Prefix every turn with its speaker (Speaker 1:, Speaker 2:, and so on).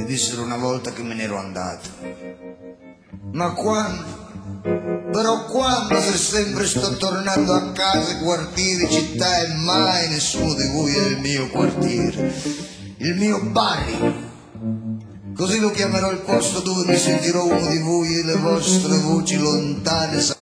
Speaker 1: dissero una volta che me ne ero andato. Ma quando? Però quando, se sempre sto tornando a casa, quartieri, città, e mai nessuno di voi è il mio quartiere, il mio barrio. Così lo chiamerò il posto dove mi sentirò uno di voi e le vostre voci lontane